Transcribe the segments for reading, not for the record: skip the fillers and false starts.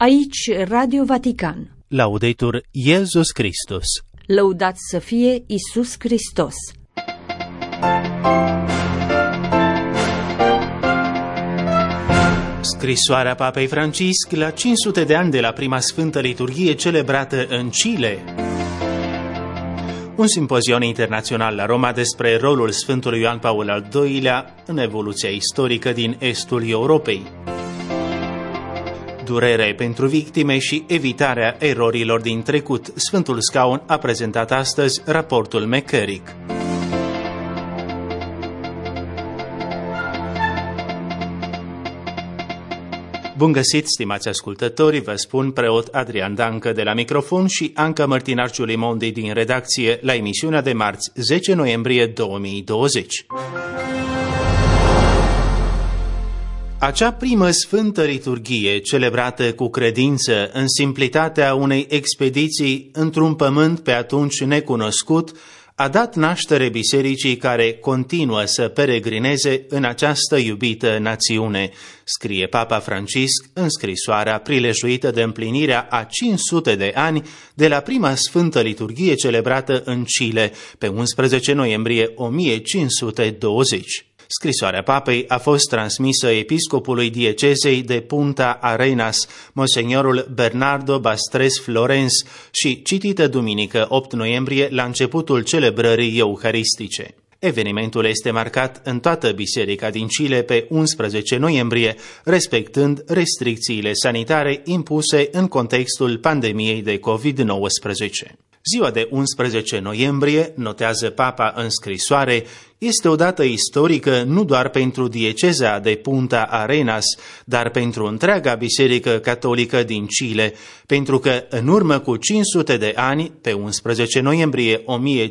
Aici Radio Vatican. Laudetur Iesus Christus. Lăudat să fie Iisus Hristos. Scrisoarea Papei Francisc la 500 de ani de la prima Sfântă Liturghie celebrată în Chile. Un simpozion internațional la Roma despre rolul Sfântului Ioan Paul al II-lea în evoluția istorică din estul Europei. Durere pentru victime și evitarea erorilor din trecut. Sfântul Scaun a prezentat astăzi raportul McCarrick. Bun găsit, stimați ascultători, vă spun preot Adrian Dancă de la microfon și Anca Mărtinaș Giulimondi din redacție la emisiunea de marți 10 noiembrie 2020. Acea primă Sfântă Liturghie, celebrată cu credință în simplitatea unei expediții într-un pământ pe atunci necunoscut, a dat naștere bisericii care continuă să peregrineze în această iubită națiune, scrie Papa Francisc în scrisoarea prilejuită de împlinirea a 500 de ani de la prima Sfântă Liturghie celebrată în Chile pe 11 noiembrie 1520. Scrisoarea papei a fost transmisă episcopului diecezei de Punta Arenas, monsignorul Bernardo Bastres Florens, și citită duminică 8 noiembrie la începutul celebrării euharistice. Evenimentul este marcat în toată biserica din Chile pe 11 noiembrie, respectând restricțiile sanitare impuse în contextul pandemiei de COVID-19. Ziua de 11 noiembrie, notează Papa în scrisoare, este o dată istorică nu doar pentru dieceza de Punta Arenas, dar pentru întreaga biserică catolică din Chile, pentru că în urmă cu 500 de ani, pe 11 noiembrie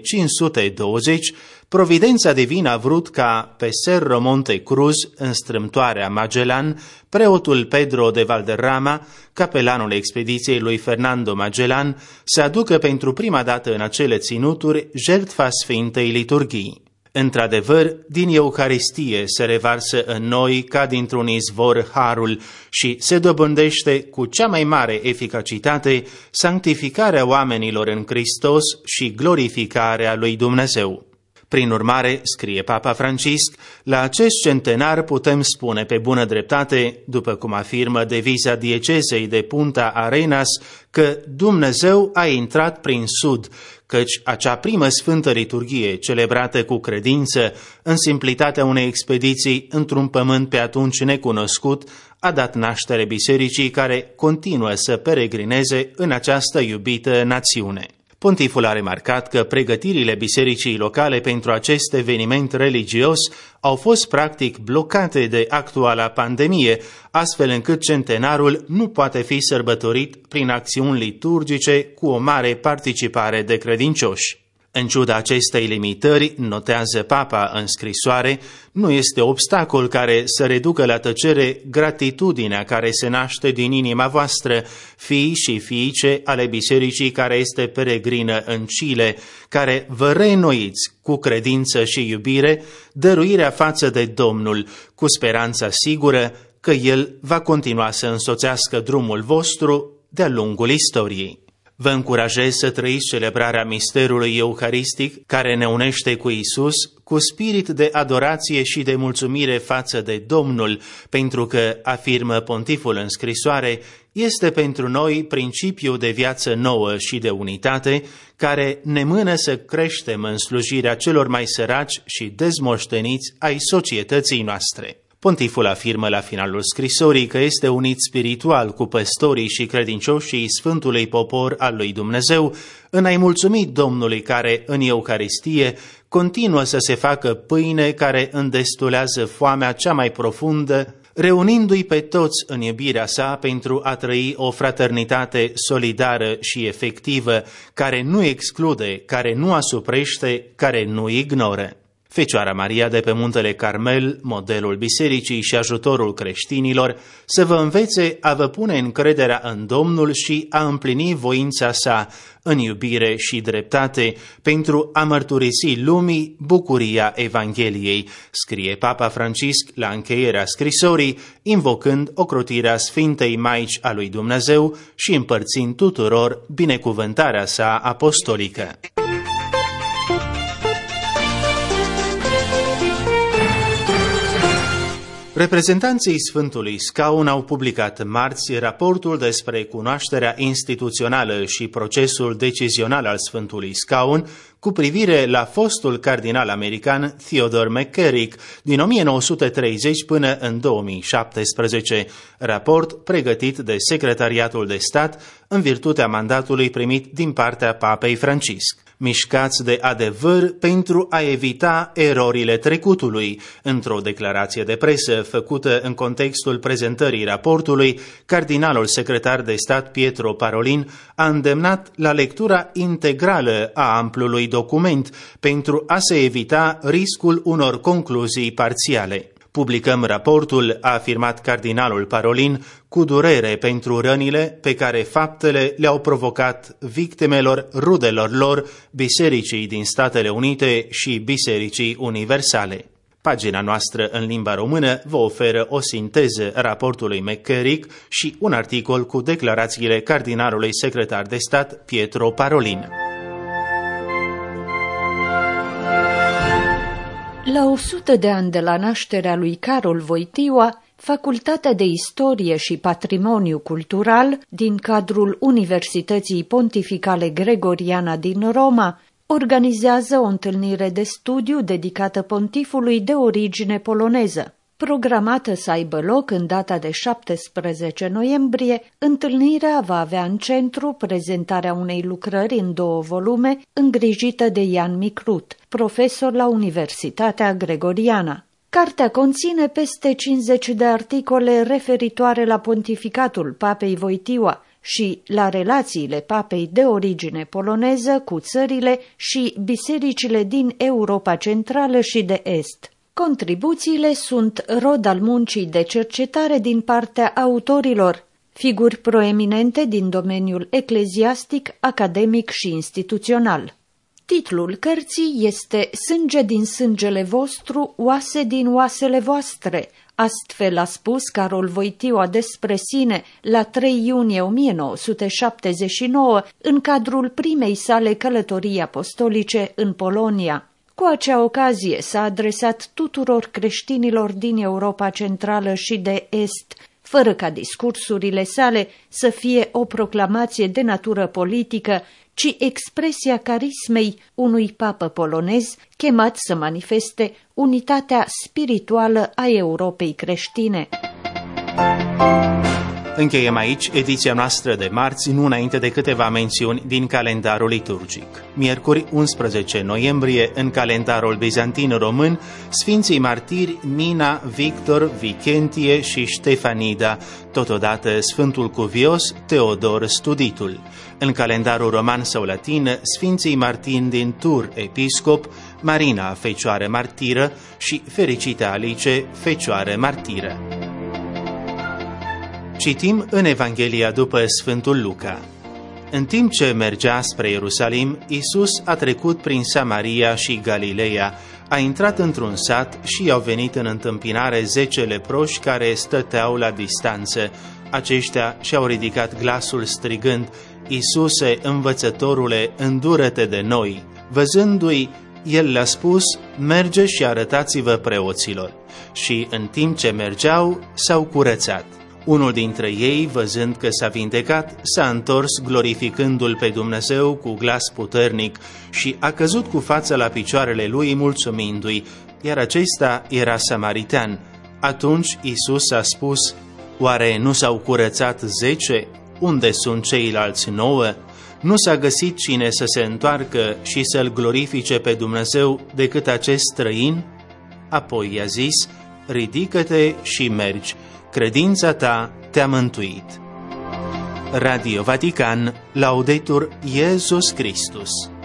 1520, Providența divină a vrut ca pe Cerro Monte Cruz, în strâmtoarea Magellan, preotul Pedro de Valderrama, capelanul expediției lui Fernando Magellan, să aducă pentru prima dată în acele ținuturi jertfa Sfintei Liturghii. Într-adevăr, din Euharistie se revarsă în noi ca dintr-un izvor harul și se dobândește cu cea mai mare eficacitate sanctificarea oamenilor în Hristos și glorificarea lui Dumnezeu. Prin urmare, scrie Papa Francisc, la acest centenar putem spune pe bună dreptate, după cum afirmă deviza diecezei de Punta Arenas, că Dumnezeu a intrat prin sud, căci acea primă Sfântă Liturghie, celebrată cu credință, în simplitatea unei expediții într-un pământ pe atunci necunoscut, a dat naștere bisericii care continuă să peregrineze în această iubită națiune. Pontiful a remarcat că pregătirile bisericii locale pentru acest eveniment religios au fost practic blocate de actuala pandemie, astfel încât centenarul nu poate fi sărbătorit prin acțiuni liturgice cu o mare participare de credincioși. În ciuda acestei limitări, notează Papa în scrisoare, nu este obstacol care să reducă la tăcere gratitudinea care se naște din inima voastră, fii și fiice ale bisericii care este peregrină în Chile, care vă reînnoiți cu credință și iubire dăruirea față de Domnul, cu speranța sigură că El va continua să însoțească drumul vostru de-a lungul istoriei. Vă încurajez să trăiți celebrarea misterului euharistic care ne unește cu Iisus, cu spirit de adorație și de mulțumire față de Domnul, pentru că, afirmă pontiful în scrisoare, este pentru noi principiul de viață nouă și de unitate, care ne mână să creștem în slujirea celor mai săraci și dezmoșteniți ai societății noastre. Pontiful afirmă la finalul scrisorii că este unit spiritual cu păstorii și credincioșii Sfântului Popor al lui Dumnezeu în a-i mulțumi Domnului care, în Euharistie, continuă să se facă pâine care îndestulează foamea cea mai profundă, reunindu-i pe toți în iubirea sa pentru a trăi o fraternitate solidară și efectivă, care nu exclude, care nu asuprește, care nu ignoră. Fecioara Maria de pe muntele Carmel, modelul bisericii și ajutorul creștinilor, să vă învețe a vă pune încrederea în Domnul și a împlini voința sa în iubire și dreptate pentru a mărturisi lumii bucuria Evangheliei, scrie Papa Francisc la încheierea scrisorii, invocând ocrotirea Sfintei Maici a lui Dumnezeu și împărțind tuturor binecuvântarea sa apostolică. Reprezentanții Sfântului Scaun au publicat marți raportul despre cunoașterea instituțională și procesul decizional al Sfântului Scaun cu privire la fostul cardinal american Theodore McCarrick din 1930 până în 2017, raport pregătit de Secretariatul de Stat în virtutea mandatului primit din partea Papei Francisc. Mișcați de adevăr pentru a evita erorile trecutului. Într-o declarație de presă făcută în contextul prezentării raportului, cardinalul secretar de stat Pietro Parolin a îndemnat la lectura integrală a amplului document pentru a se evita riscul unor concluzii parțiale. Publicăm raportul, a afirmat cardinalul Parolin, cu durere pentru rănile pe care faptele le-au provocat victimelor, rudelor lor, Bisericii din Statele Unite și Bisericii Universale. Pagina noastră în limba română vă oferă o sinteză raportului McCarrick și un articol cu declarațiile cardinalului secretar de stat Pietro Parolin. La 100 de ani de la nașterea lui Karol Wojtyła, Facultatea de Istorie și Patrimoniu Cultural din cadrul Universității Pontificale Gregoriana din Roma organizează o întâlnire de studiu dedicată pontifului de origine poloneză. Programată să aibă loc în data de 17 noiembrie, întâlnirea va avea în centru prezentarea unei lucrări în 2 volume îngrijită de Jan Micrut, profesor la Universitatea Gregoriana. Cartea conține peste 50 de articole referitoare la pontificatul Papei Wojtyła și la relațiile papei de origine poloneză cu țările și bisericile din Europa Centrală și de Est. Contribuțiile sunt rod al muncii de cercetare din partea autorilor, figuri proeminente din domeniul ecleziastic, academic și instituțional. Titlul cărții este Sânge din sângele vostru, oase din oasele voastre. Astfel a spus Karol Wojtyła despre sine la 3 iunie 1979 în cadrul primei sale călătorii apostolice în Polonia. Cu acea ocazie s-a adresat tuturor creștinilor din Europa Centrală și de Est, fără ca discursurile sale să fie o proclamație de natură politică, ci expresia carismei unui papă polonez chemat să manifeste unitatea spirituală a Europei creștine. Încheiem aici ediția noastră de marți, nu înainte de câteva mențiuni din calendarul liturgic. Miercuri 11 noiembrie, în calendarul bizantin român, Sfinții Martiri Mina, Victor, Vicentie și Ștefanida, totodată Sfântul Cuvios Teodor Studitul. În calendarul roman sau latin, Sfinții Martin din Tur, episcop, Marina, Fecioară Martiră și Fericita Alice, Fecioară Martiră. Citim în Evanghelia după Sfântul Luca. În timp ce mergea spre Ierusalim, Iisus a trecut prin Samaria și Galileea, a intrat într-un sat și i-au venit în întâmpinare 10 leproși care stăteau la distanță. Aceștia și-au ridicat glasul strigând: Iisuse, învățătorule, îndură-te de noi! Văzându-i, el le-a spus: merge și arătați-vă preoților. Și în timp ce mergeau, s-au curățat. Unul dintre ei, văzând că s-a vindecat, s-a întors glorificându-l pe Dumnezeu cu glas puternic și a căzut cu fața la picioarele lui mulțumindu-i, iar acesta era samaritean. Atunci Iisus a spus: oare nu s-au curățat 10? Unde sunt ceilalți 9? Nu s-a găsit cine să se întoarcă și să-L glorifice pe Dumnezeu decât acest străin? Apoi i-a zis: ridică-te și mergi, credința ta te-a mântuit. Radio Vatican, Laudetur Iesus Christus.